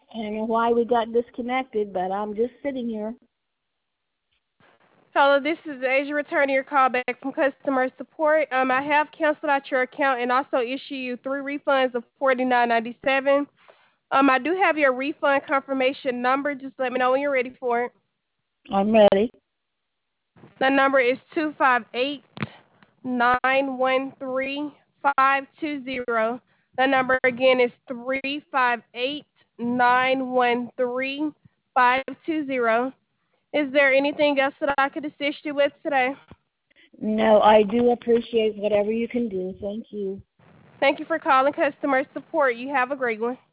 I don't know why we got disconnected, but I'm just sitting here. Hello, this is Asia returning your call back from customer support. I have canceled out your account and also issued you 3 refunds of $49.97. I do have your refund confirmation number. Just let me know when you're ready for it. I'm ready. The number is 258-913-520. The number again is 358-913-520. Is there anything else that I could assist you with today? No, I do appreciate whatever you can do. Thank you. Thank you for calling customer support. You have a great one.